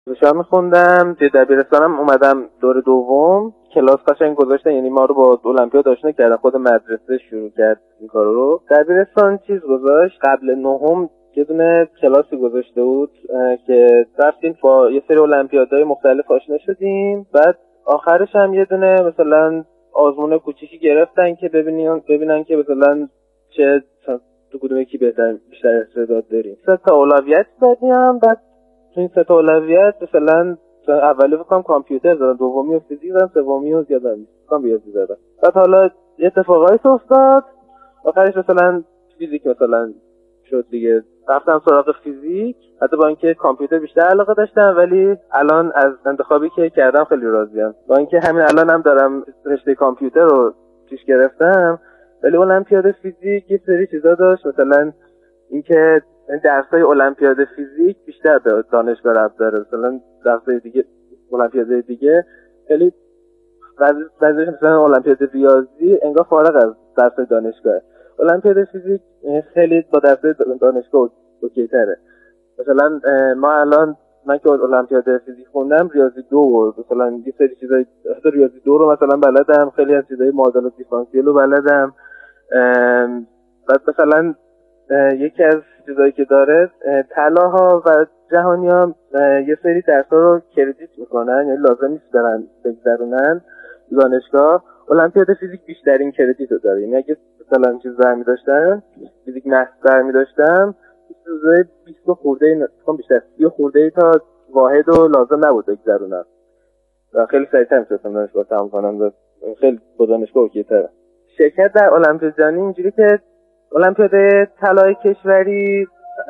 دانشگاه میخوندم، توی دبیرستانم اومدم دور دوم، کلاس قشنگ گذاشتن، یعنی ما رو با المپیاد آشنا کردن، خود مدرسه شروع کرد این کارو رو. دبیرستان چیز گذاشت، قبل نهم یه دونه کلاسی گذاشته بود که رفتیم با یه سری المپیادهای مختلف آشنا شدیم. بعد آخرش هم یه دونه مثلا آزمون کوچیکی گرفتن که ببینن که مثلا چه تو کدوم یکی بیشتر استعداد داریم. 3 تا اولویت دادیم. بعد تو این 3 تا اولویت مثلا اولی فکرم کامپیوتر دادم، دومی فیزیک دادم، سومی رو یادم نیست ریاضی دادم. بعد حالا اتفاقایی افتاد، آخرش مثلا فیزیک مثلا شد دیگه. رفتم سراغ فیزیک، حتی با اینکه کامپیوتر بیشتر علاقه داشتم، ولی الان از انتخابی که کردم خیلی راضیم. با اینکه همین الان هم دارم رشته کامپیوتر رو پیش گرفتم، ولی المپیاد فیزیک یه سری چیزا داشت، مثلا اینکه درسای المپیاد فیزیک بیشتر به دانشگاه ربط داره، مثلا درسای دیگه المپیاد دیگه خیلی بعضیش مثلا المپیاد ریاضی انگار فارغ از درس دانشگاه. المپیاد فیزیک خیلی با درس دانشگاه اوکی‌تره. مثلا من که المپیاد فیزیک خوندم، ریاضی 2 مثلا یه سری چیزای ریاضی 2 رو مثلا بلدم، خیلی از چیزای معادلات دیفرانسیل رو بلدم. بعد مثلا یکی از چیزایی که داره، طلاها و جهانی‌ها یه سری درس‌ها رو کردیت میکنن، یعنی لازم نیست برن بگذرونن دانشگاه. المپیاد فیزیک بیشترین کردیت رو داره، یعنی اگه مثلا چیز برمی داشتم، فیزیک محض برمی داشتم، چیزای 20 خورده بیشتر 30 خورده تا واحد رو لازم نبود بگذرونم و خیلی سریع‌تر می‌تونستم دانشگاه تمام کنم و خیلی با دانشگاه اوکی‌تره. شرکت در المپیاد جهانی اینجوری که المپیاد طلای کشوری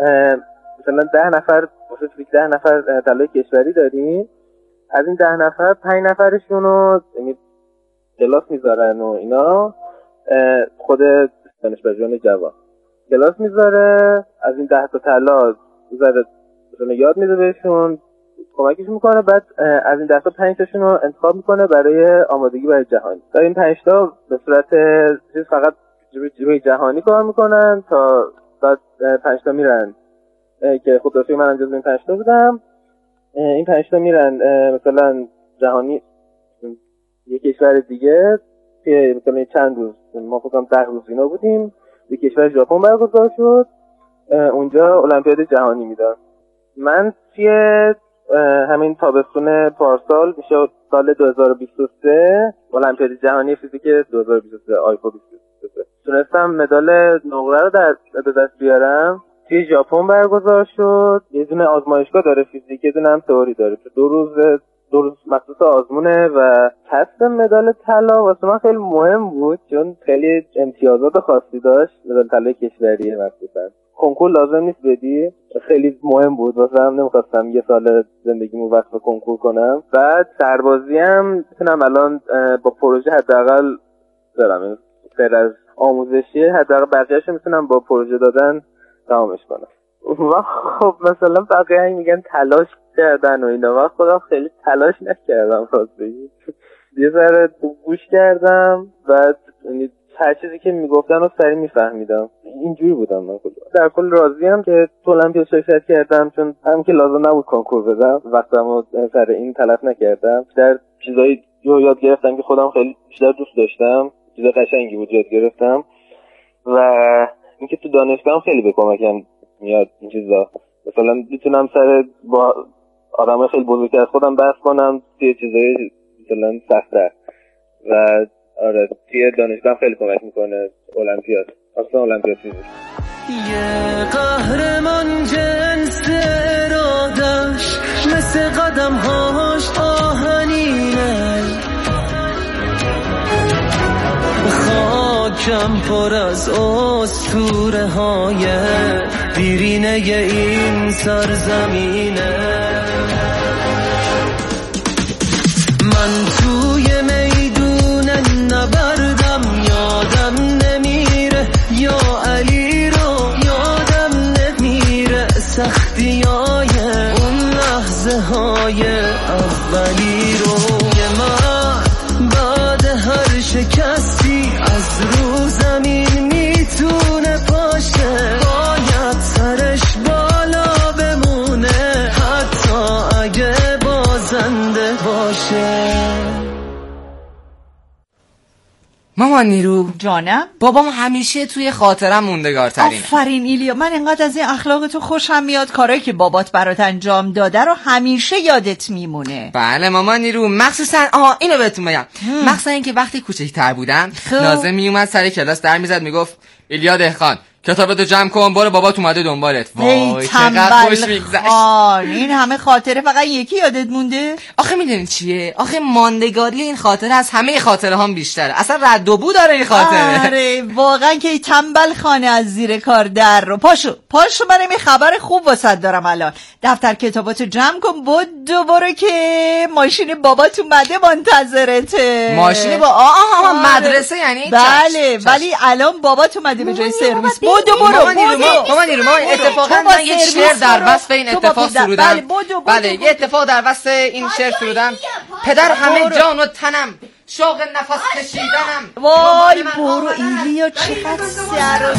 مثلا 10 نفر واسه فیزیک 10 نفر طلای کشوری داریم. از این 10 نفر 5 نفرشون رو یعنی کلاس میذارن و اینا، خود دانشپژوهان جوان کلاس میذاره، از این 10 تا طلا میذاره مثلا یاد میده بهشون، کمکش میکنه. بعد از این 10 تا 5 تاشون رو انتخاب میکنه برای آمادگی برای جهانی. در این 5 تا به صورت چیز فقط جوری جهانی کار میکنن، تا بعد 5 تا میرن که خود رفیق منم جزو این 5 تا بودم. این 5 تا میرن مثلا جهانی یه کشور دیگه که مثلا چند روز، ما فکرم 10 روز اینا بودیم، یه کشور ژاپن برگزار شد، اونجا المپیاد جهانی میدن. من توی همین تابستون پارسال میشه سال 2023 المپیاد جهانی فیزیک 2023 آیفو 2023 تونستم مدال نقره رو در دست بیارم. توی ژاپن برگزار شد، یه دونه آزمایشگاه داره فیزیک، یه دونه هم تئوری داره. 2 روز مخصوص آزمونه و کسب مدال طلا واسه من خیلی مهم بود، چون خیلی امتیازات خاصی داشت. مدال طلای کشوری مخصوصا کنکور لازم نیست بدی، خیلی مهم بود واسه هم. نمیخواستم یه سال زندگیمو وقت کنکور کنم. بعد سربازی هم میتونم الان با پروژه حداقل دارم، غیر از آموزشی حداقل بقیه‌اشو میتونم با پروژه دادن تمامش کنم. و خب مثلا بقیه میگن تلاش کردن و اینا، و خودم خیلی تلاش نکردم راستش. یه ذره گوش کردم، بعد هر چیزی که میگفتن رو سریع میفهمیدم. اینجوری بودم من خودم. در کل راضیم که تو المپیاد شرکت کردم، چون هم که لازم نبود کنکور بدم، وقتمو سر این تلف نکردم. در چیزایی یاد گرفتم که خودم خیلی بیشتر دوست داشتم، چیز قشنگی بود یاد گرفتم. و اینکه تو دانشگاه خیلی به کمکم میاد این چیزا. مثلا میتونم سر با آدمای خیلی بزرگتر از خودم بحث کنم توی چیزای مثلا سخت‌تر. و آره توی دانشگاه خیلی کمک میکنه المپیاد، اصلا المپیاد فیزیک. یه قهرمان جنس ارادش مثل قدم‌هاش آهنینه، خاکم پر از اسطوره های دیرینه این سرزمینه. من توی میدون نبردم یادم نمیره، یا علی رو یادم نمیره، سختیای اون لحظه های اولی رو. که من بعد هر شکستی از رو زمین میتونه پاشه، باید سرش بالا بمونه حتی اگه مامان نیرو جانم. بابام همیشه توی خاطرم موندگارترینه. آفرین ایلیا، من انقدر از این اخلاق تو خوشم میاد. کارایی که بابات برات انجام داده رو همیشه یادت میمونه. بله مامان نیرو، مخصوصا اینو بهتون بگم، مخصوصا اینکه وقتی کوچیک‌تر بودم نازم میومد سر کلاس در میزد میگفت ایلیا دهقان کتابتو جمع کن، برو بابات اومده دنبالت. وای چقدر خوش میگذشت. این همه خاطره فقط یکی یادت مونده؟ آخه میدونید چیه؟ آخه ماندگاری این خاطره از همه خاطره هم بیشتره. اصلا رد و بو داره این خاطره. آره واقعا که تنبل خانه از زیر کار در رو. پاشو بریم، یه خبر خوب واسط دارم الان. دفتر کتاباتو جمع کن، برو که ماشین بابات اومده منتظرته. ماشین مدرسه یعنی؟ بله ولی الان بابات اومده به جای سرویس. مامان نیرو اتفاقا من یه شعر در وصف این اتفاق سرودم. بله یه اتفاق در وصف این شعر سرودم. پدر همه جان و تنم، شوق نفس کشیدنم. وای برو ایلیا، چقدر سر و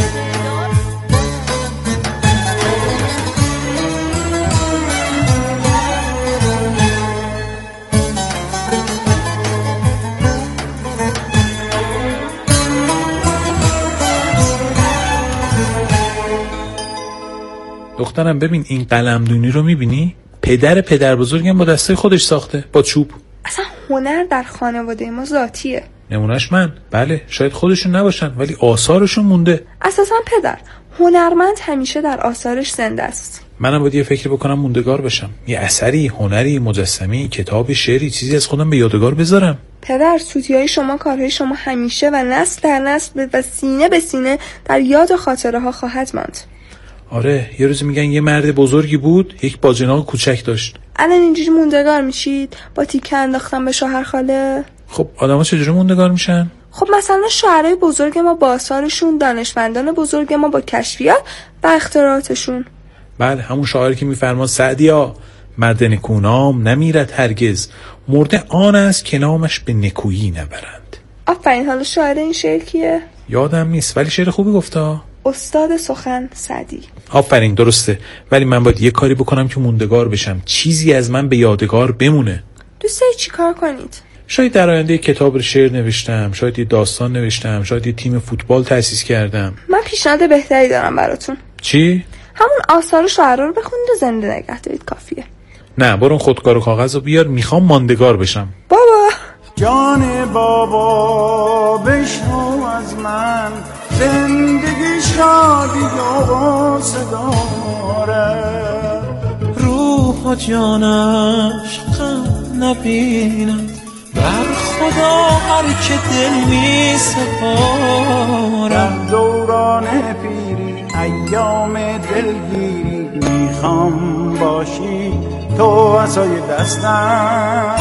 دخترم ببین این قلمدونی رو میبینی؟ پدر بزرگم با دسته خودش ساخته، با چوب. اصلا هنر در خانواده ما ذاتیه. نمونهش من. بله شاید خودشون نباشن ولی آثارشون مونده. اساسا پدر هنرمند همیشه در آثارش زنده است. منم باید یه فکری بکنم موندگار بشم، یه اثری، هنری، مجسمه‌ای، کتاب، شعری، چیزی از خودم به یادگار بذارم. پدر سوتی‌های شما، کارهای شما همیشه و نسل در نسل و سینه به سینه در یاد و خاطره ها خواهد ماند. آره یه روز میگن یه مرد بزرگی بود، یک باجناق کوچک داشت. الان اینجوری موندگار میشید با تیکه انداختن به شوهر خاله؟ خب آدما چجوری موندگار میشن؟ خب مثلا شاعرای بزرگ ما با آثارشون، دانشمندان بزرگ ما با کشفیات و اختراعاتشون. بله همون شاعری که میفرماد سعدیا مرد نکونام نمیرد هرگز، مرده آن است که نامش به نکویی نبرند. آفرین. حالا شاعر این شعر کیه؟ یادم نیست ولی شعر خوبی گفته. استاد سخن سعدی. آفرین درسته. ولی من باید یه کاری بکنم که موندگار بشم، چیزی از من به یادگار بمونه. دوست داری چی کار کنید؟ شاید در آینده کتاب شعر نوشتم، شاید یه داستان نوشتم، شاید یه تیم فوتبال تأسیس کردم. من پیشنهاد بهتری دارم براتون. چی؟ همون آثار شاعرها رو بخونید و زنده نگه دارید، کافیه. نه برون خودکار و کاغذ رو بیار، میخوام ماندگار بشم. بابا جان بابا بشنو از من، زندگی شادی و صداره، روح و جانش غم نبیند، بر خدا هر که دل می سپاره. در دوران پیری ایام دلگیری، میخوام باشی تو عصای دستم.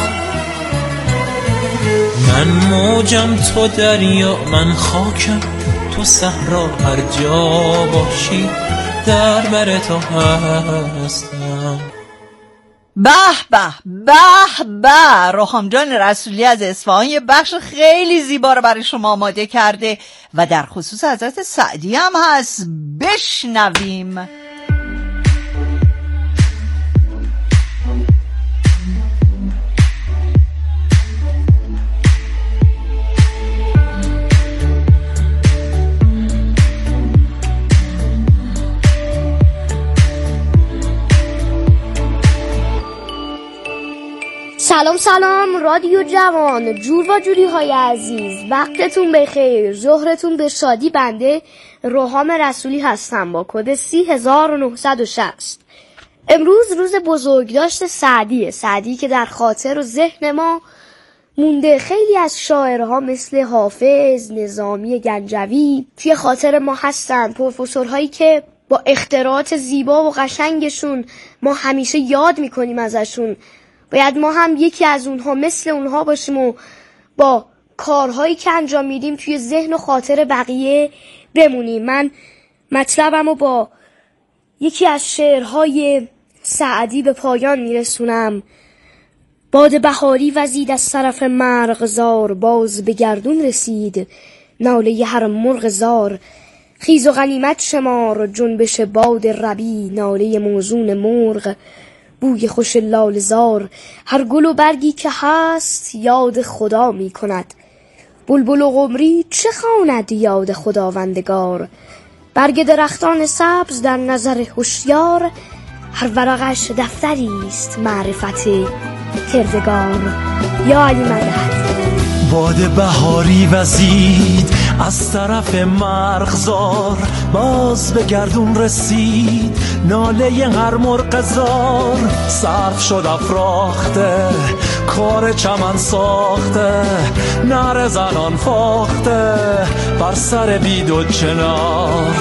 من موجم تو دریا، من خاکم تو صحرا، هر جا باشی در بر تو هستم. به به به به. روحام جان رسولی از اصفهان یه بخش خیلی زیبا رو برای شما آماده کرده و در خصوص حضرت سعدی هم هست. بشنویم. سلام رادیو جوان، جور و جوری های عزیز، وقتتون بخیر، ظهرتون به شادی. بنده روحام رسولی هستم با کد 30960. امروز روز بزرگداشت سعدی که در خاطر و ذهن ما مونده. خیلی از شاعرها مثل حافظ، نظامی گنجوی توی خاطر ما هستن، پروفسورهایی که با اختراعات زیبا و قشنگشون ما همیشه یاد میکنیم ازشون. باید ما هم یکی از اونها مثل اونها باشیم و با کارهایی که انجام میدیم توی ذهن و خاطر بقیه بمونیم. من مطلبم رو با یکی از شعرهای سعدی به پایان میرسونم. باد بهاری وزید از طرف مرغزار، باز به گردون رسید ناله هر مرغ زار. خیز و غنیمت شمار جنبش باد ربی، ناله موزون مرغ بوی خوش لالزار. هر گل و برگی که هست یاد خدا می کند، بلبل و قمری چه خواند یاد خداوندگار؟ برگ درختان سبز در نظر هوشیار، هر ورقش دفتری است معرفت کردگار. یا علی مدد. باد بهاری وزید از طرف مرغزار، باز به گردون رسید ناله هر مرغزار. صرف شد افراخته کار چمن ساخته، نعره زنان فاخته بر سر بید و چنار.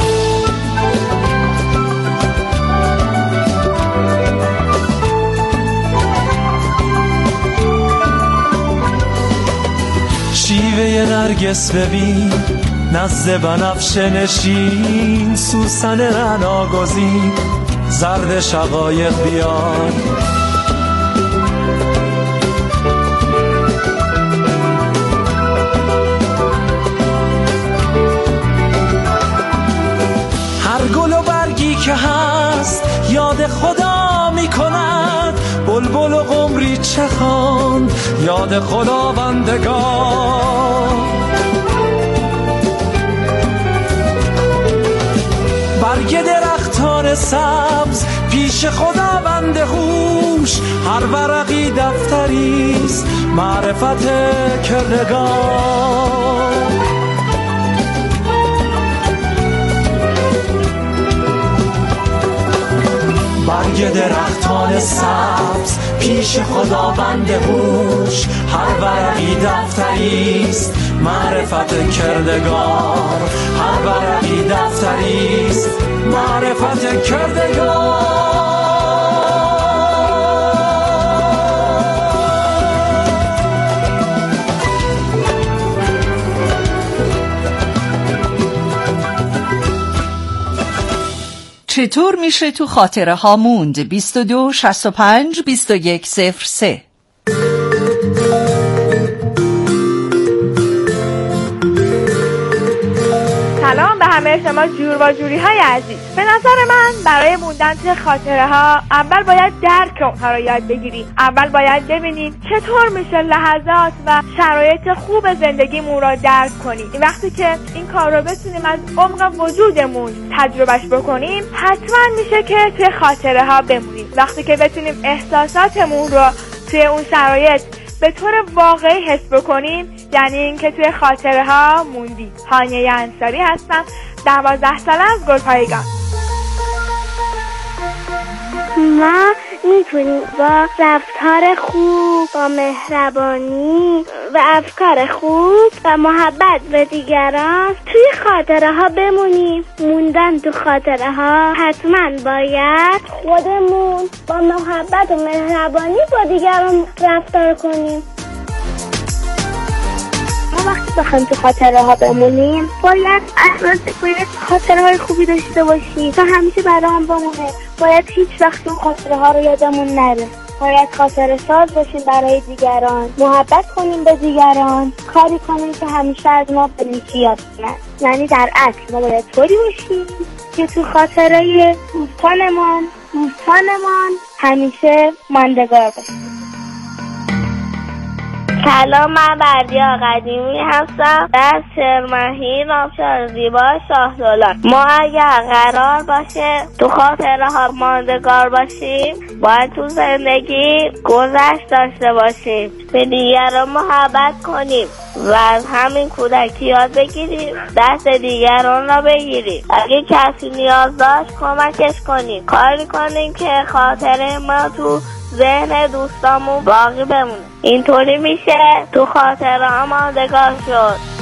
شیوه نرگس ببین نزد بنفشه نشین، سوسن رعنا گزین زرد شقایق بیار. هر گل و برگی که هست یاد خدا می کند، بلبل و قمری چه خواند یاد خداوندگار. برگ درختان سبز پیش خداوند هوش، هر ورقی دفتریست معرفت کردگار. برگ درختان سبز پیش خداوند هوش، هر ورقی دفتریست معرفت کردگار. هر ورقی دفتریست معرفت کردگار. چطور میشه تو خاطره ها موند؟ 22 65 21 03. سلام به همه شما جور و جوری های عزیز. به نظر من برای موندن توی خاطره ها اول باید درک اونها رو یاد بگیریم. اول باید ببینیم چطور میشه لحظات و شرایط خوب زندگیمون رو درک کنیم. وقتی که این کار رو بتونیم از عمق وجودمون تجربهش بکنیم، حتما میشه که توی خاطره ها بمونیم. وقتی که بتونیم احساساتمون رو توی اون شرایط به طور واقعی حس بکنیم، یعنی اینکه توی خاطره ها موندیم. هانیه انصاری هستم، 12 ساله از گلپایگان. ما میتونیم با رفتار خوب، با مهربانی و افکار خوب و محبت به دیگران توی خاطره ها بمونیم. موندن تو خاطره ها حتما باید خودمون با محبت و مهربانی با دیگران رفتار کنیم. ما وقتی بخوایم تو خاطره ها بمونیم باید خاطره های خوبی داشته باشیم تا همیشه برای هم بمونه. باید هیچ وقت اون خاطره ها رو یادمون نره. باید خاطره ساز باشیم برای دیگران، محبت کنیم به دیگران، کاری کنیم که همیشه از ما به نیکی یاد کنن. یعنی در اصل ما باید طوری باشیم که تو خاطره دوستانمان همیشه ماندگار باشیم. سلام، من بردیا قدیمی هستم از شرمهی نامشار زیبا شاهدولان. ما اگر قرار باشه تو خاطره ها ماندگار باشیم باید تو زندگی گذشت داشته باشیم، به دیگران محبت کنیم و از همین کودکی یاد بگیریم دست دیگران را بگیریم. اگه کسی نیاز داشت کمکش کنیم، کاری کنیم که خاطره ما تو ذهن دوستامون باقی بمونه. اینطوری میشه تو خاطره ها ماندگار شد.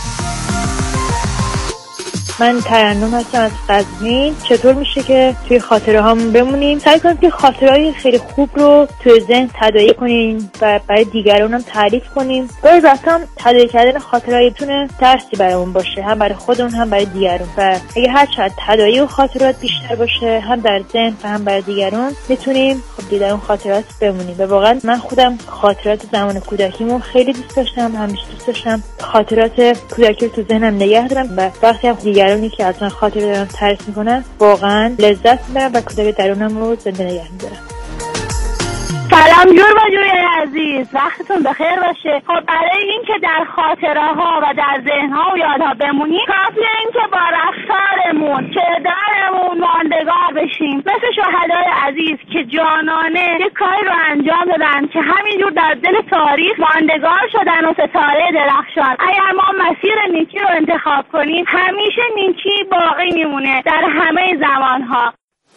من ترنم هستم از قزوین. چطور میشه که توی خاطره هامون بمونیم؟ سعی کنیم که خاطرهای خیلی خوب رو توی ذهن تداعی کنیم و برای دیگران هم تعریف کنیم. برای وقتا تداعی کردن خاطرهایی بتونه درسی برامون باشه، هم برای خودمون هم برای دیگران. و اگه هر چقدر تداعی و خاطرات بیشتر باشه، هم در ذهن و هم برای دیگران، میتونیم خب در اون خاطرات بمونیم. و واقعا من خودم خاطرات زمان کودکیمو خیلی دوست داشتم، همیشه دوست داشتم خاطرات کودکی رو تو ذهنم نگه دارم و وقتی هم دیگرانی که از من خاطره دارم تعریف میکنن واقعا لذت میبرم و کودک درونم رو زنده نگه میدارم. سلام جور و جوری عزیز، وقتتون بخیر باشه. خب برای این که در خاطره ها و در ذهن ها و یادها بمونیم کافیه این که با رفتارمون کردارمون ماندگار بشیم، مثل شهدای عزیز که جانانه یک کاری رو انجام دادن که همینجور در دل تاریخ ماندگار شدن و ستاره درخشان. اگر ما مسیر نیکی رو انتخاب کنیم همیشه نیکی باقی میمونه در همه زمانها.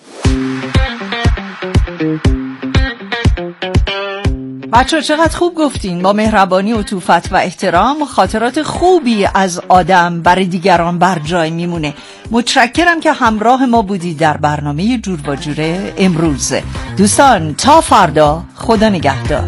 بچه چقدر خوب گفتین. با مهربانی، عطوفت و احترام خاطرات خوبی از آدم برای دیگران بر جای میمونه. متشکرم که همراه ما بودید در برنامه جور و جوره امروز. دوستان تا فردا، خدا نگهدار.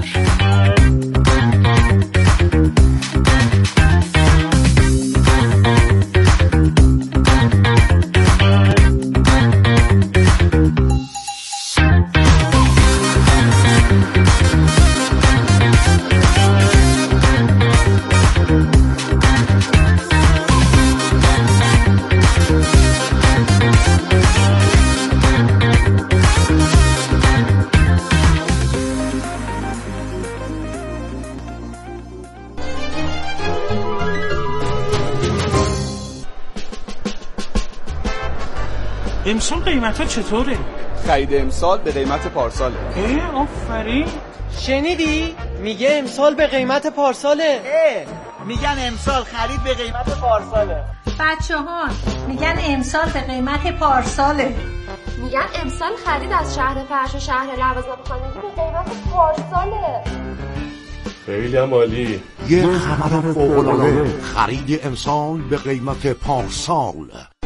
امسال قیمت ها چطوره؟ خرید امسال به قیمت پارساله. آفرین. شنیدی؟ میگه امسال به قیمت پارساله. میگن امسال خرید به قیمت پارساله. بچه ها میگن امسال به قیمت پارساله. میگن امسال خرید از شهر فرش و شهر لوازم خانگی به قیمت پارساله. خیلی هم عالی. یه خبر فوق‌العاده، خرید امسال به قیمت پارسال.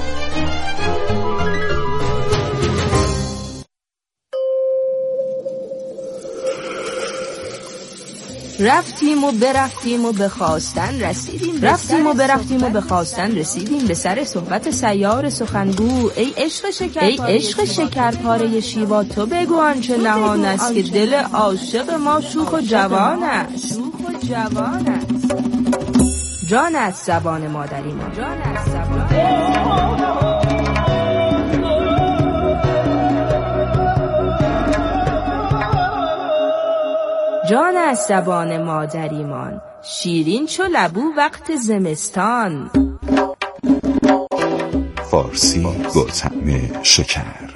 رفتیم و برفتیم و به خواستن رسیدیم، رفتیم و برفتیم و به خواستن رسیدیم، به سر صحبت سیار سخنگو. ای عشق شکرپاره شیوا، تو بگو آنچه نهان است که دل عاشق ما شوخ و جوان است. جان از زبان مادری ما، جان از زبان جان از زبان مادریمان، شیرین چو لبو وقت زمستان. فارسی با طعم شکر.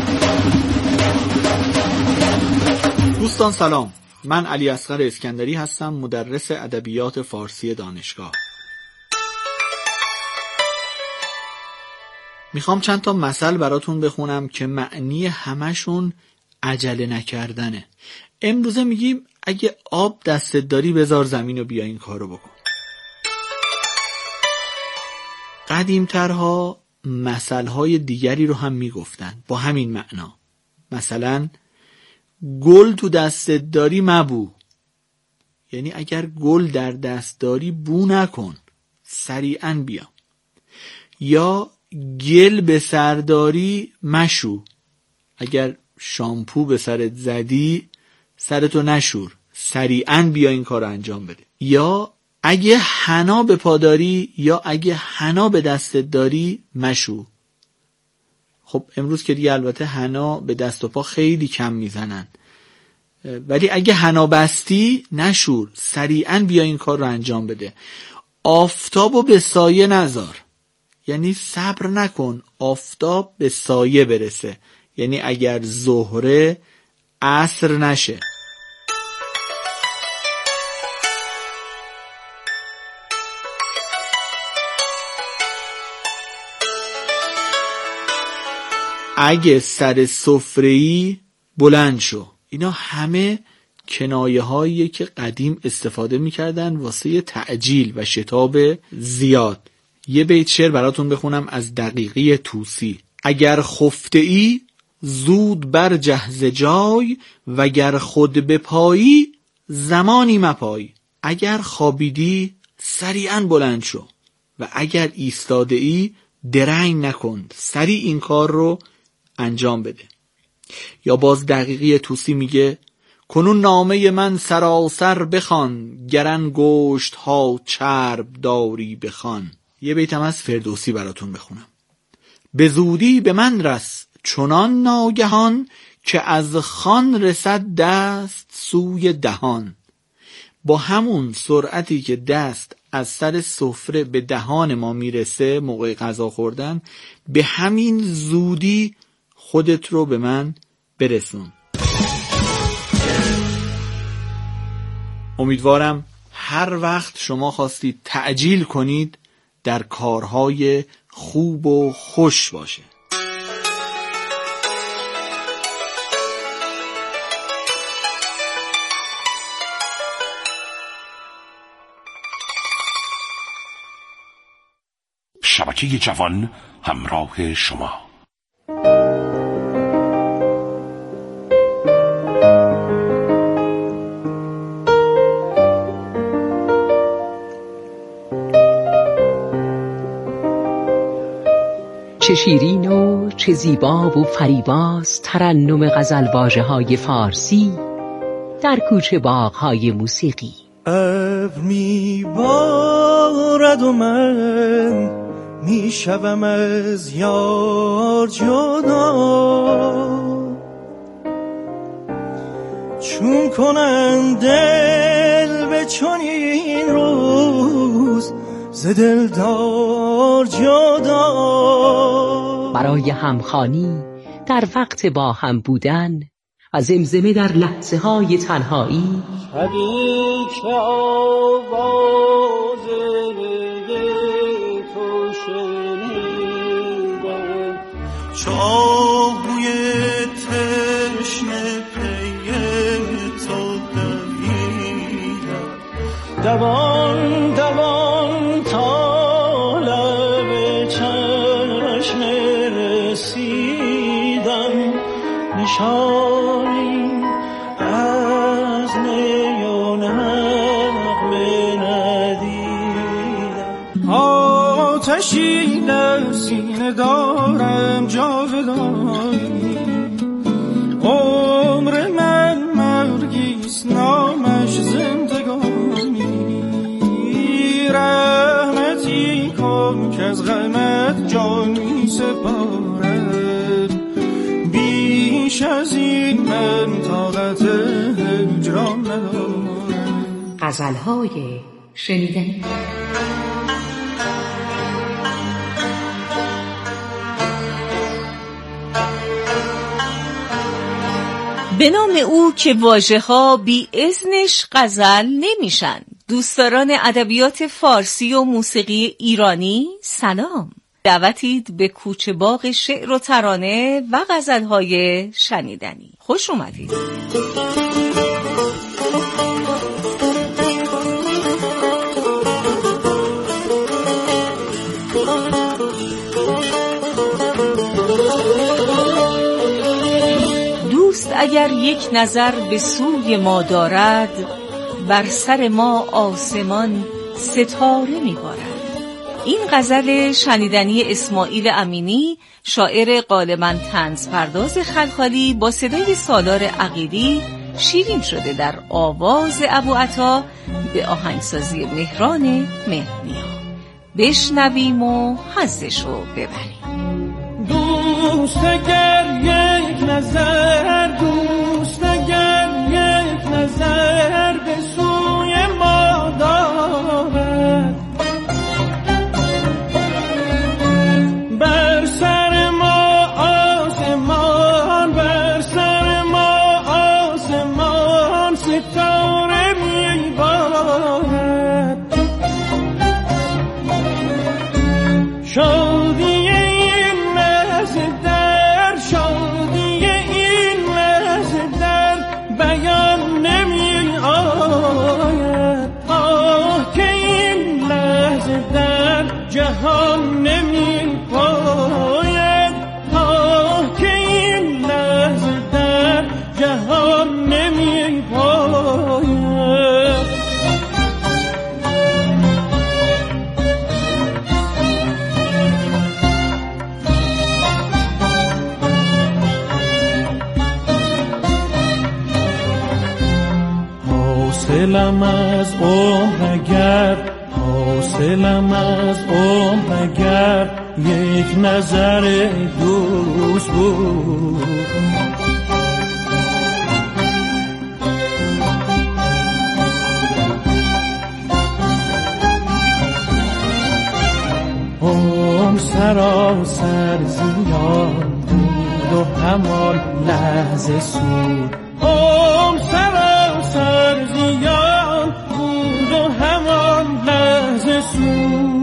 دوستان سلام، من علی اصغر اسکندری هستم، مدرس ادبیات فارسی دانشگاه. میخوام چند تا مثل براتون بخونم که معنی همشون عجله نکردنه. امروزه میگیم اگه آب دستت داری بذار زمین و بیا این کارو بکن. قدیمترها مثلهای دیگری رو هم میگفتن با همین معنا. مثلا گل تو دستت داری مبو، یعنی اگر گل در دست داری بو نکن، سریعا بیا. یا گل به سر داری مشو، اگر شامپو به سرت زدی سرتو نشور، سریعا بیا این کار رو انجام بده. یا اگه حنا به پا داری یا اگه حنا به دستت داری مشو. خب امروز که دیگه البته حنا به دست و پا خیلی کم میزنن، ولی اگه حنا بستی نشور، سریعا بیا این کار رو انجام بده. آفتابو به سایه نذار، یعنی صبر نکن آفتاب به سایه برسه، یعنی اگر ظهره عصر نشه. اگه سر سفره‌ای بلند شو. اینا همه کنایه هاییه که قدیم استفاده میکردن واسه تعجیل و شتاب زیاد. یه بیت شعر براتون بخونم از دقیقی طوسی. اگر خفته ای زود بر جهز جای، وگر خود بپایی زمانی مپای. اگر خوابیدی سریعا بلند شو و اگر ایستاده ای درنگ نکن، سریع این کار رو انجام بده. یا باز دقیقی طوسی میگه کنون نامه من سراسر بخوان، گرن گوشت ها چرب داری بخوان. یه بیتم از فردوسی براتون بخونم. به زودی به من رس چنان ناگهان، که از خوان رسد دست سوی دهان. با همون سرعتی که دست از سر سفره به دهان ما میرسه موقع غذا خوردن، به همین زودی خودت رو به من برسون. امیدوارم هر وقت شما خواستید تعجیل کنید در کارهای خوب و خوش باشه. شبکه جوان همراه شما. چه شیرین و چه زیبا و فریباست ترنم غزلواژه‌های فارسی در کوچه باغ‌های موسیقی. ابر میبارد و من میشوم از یار جدا، چون کنم دل به چنین روز ز دلدار جدا. برای همخوانی در وقت با هم بودن و زمزمه در لحظه های تنهایی، شبی که آواز تو شنیدم، چاهوی تشنه پی تو دویدم، دوان دوان تا لب چشم رسیدم، نشانی از نی و نغمه ندیدم. آتشی در سینه دارم جاودانی، عمر من مرگیست نامش زندگانی، رحمتی کن که از غمت جان می سپارد، بیش از این من طاقت هجران ندارم. غزل‌های شنیدنی. به نام او که واژه‌ها بی اذنش غزل نمیشن. دوستداران ادبیات فارسی و موسیقی ایرانی سلام. دعوتید به کوچه باغ شعر و ترانه و غزل‌های شنیدنی. خوش اومدید. دوست اگر یک نظر به سوی ما دارد، بر سر ما آسمان ستاره می‌بارد. این غزل شنیدنی اسماعیل امینی، شاعر غالباً طنز پرداز خلخالی، با صدای سالار عقیلی شیرین شده در آواز ابوعطا به آهنگسازی مهران مهرنیا. بشنویم و حظشو ببریم. دوست اگر یک نظر، دوست اگر یک نظر به سوی ما دارد، بر سر ما آسمان، بر سر ما آسمان ستاره میبارد. شادی این لحظه در، شادی این لحظه در بیان نمی آید. آه که این لحظه در جهان نمی پاید، آه که این لحظه در جهان نمی پاید. حاصلم از عمر اگر، حاصلم از عمر اگر یک نظر دوست بود. سراسر زیان بود و همان لحظه سود. سراسر زیان بود و همان لحظه سود.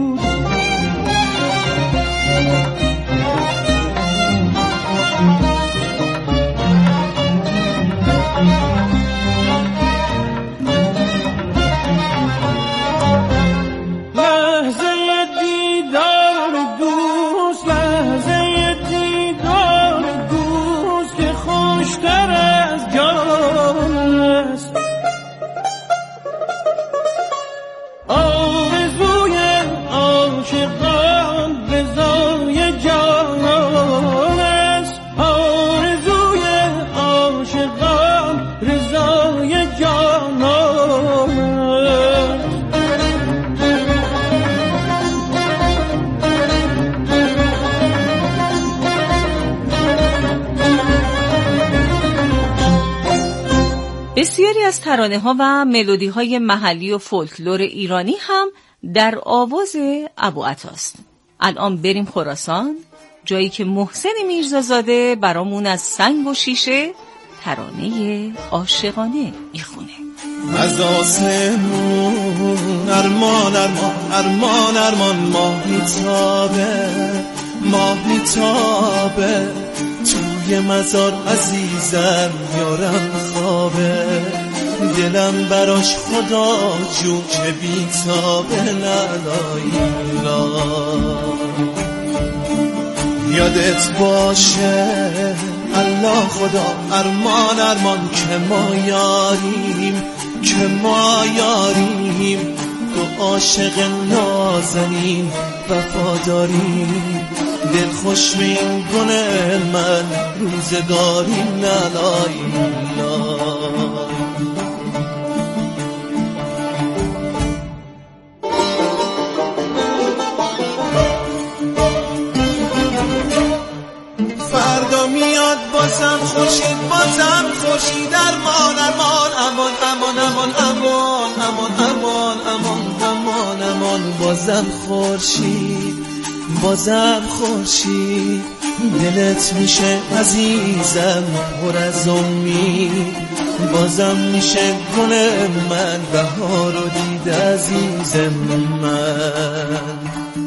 بسیاری از ترانه‌ها و ملودی‌های محلی و فولکلور ایرانی هم در آواز ابوعطاست. الان بریم خراسان، جایی که محسن میرزازاده برامون از سنگ و شیشه ترانه عاشقانه میخونه. از آسمون ارمان ارمان ارمان ارمان ماه میتابه توی مزار عزیزم یارم خوابه دلم براش خدا جون که بیتابه لا یادت باشه الله خدا ارمان ارمان که ما یاریم دو عاشق نازنین وفاداریم دل خوش میگونه من روزگاری نلای فردا میاد بازم خورشید ارمان ارمان امان امان امان امان امان امان امان امان امان بازم خورشید دلت میشه عزیزم پر از امید بازم میشه گل من بهار و دید عزیز من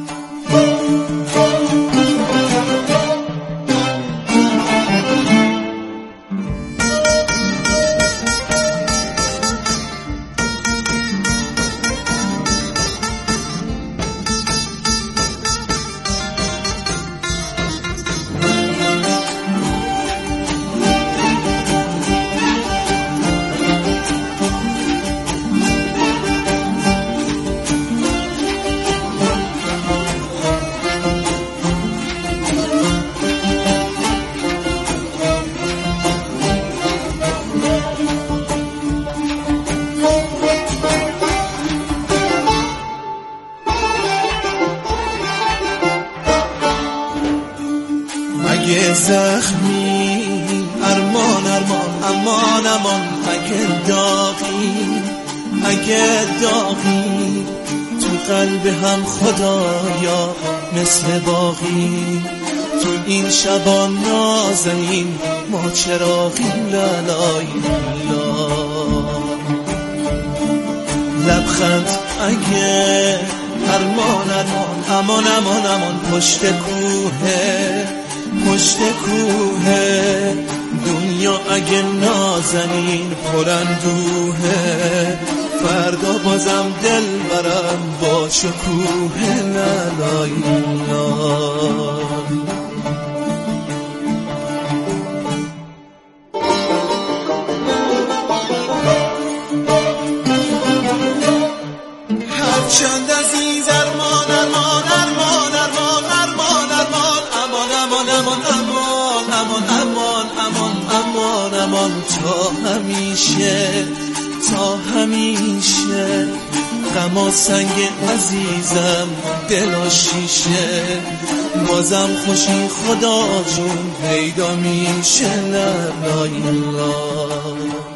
اگه زخمی ارمان ارمان امان امان اگه داغی تو قلب هم خدایا مثل باقی تو این شبان نازنین ما چراغی لالای لبخند اگه ارمان ارمان امان امان امان پشت کوه دنیا اگه نازنین پرندوه فردا بازم دل برم با شکوه لالای هرچند عزیز ارمان ارمان ارمان ارمان ارمان ارمان امان امان امان امان امان امان امان امان تا همیشه غم و سنگ عزیزم دل و شیشه بازم خوشی خدا جون پیدا میشه لا لا